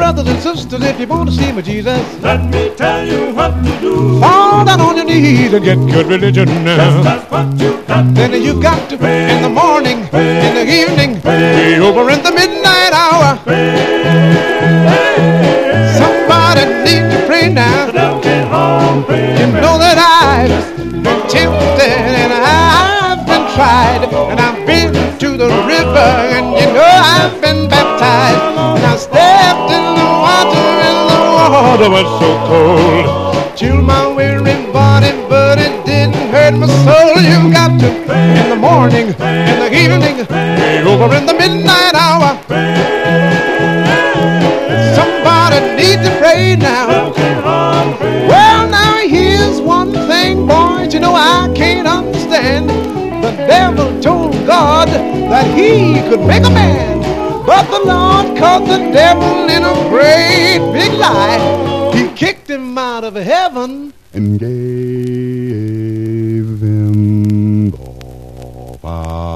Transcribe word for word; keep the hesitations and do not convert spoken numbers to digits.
brothers and sisters, if you want to see my Jesus, let me tell you what to do. fall down on your knees and get good religion. Just that's what you got. Then you got to pray in the morning, Pray. in the evening, Pray. way over in the midnight hour. Somebody needs to pray now. Don't get home, pray. You know that I've been tempted and I've been tried, and I've been to the river, and you know I've been baptized, and I stepped in the water, and the water was so cold, chilled my weary body, but it didn't hurt my soul. You got to pray in the morning, in the evening, way over in the midnight hour. Somebody needs to pray now. Don't get home, pray. Well, now here's one thing, boys, you know I can't understand. The devil told God that he could make a man, but the Lord caught the devil in a great big lie. He kicked him out of heaven and gave him the power.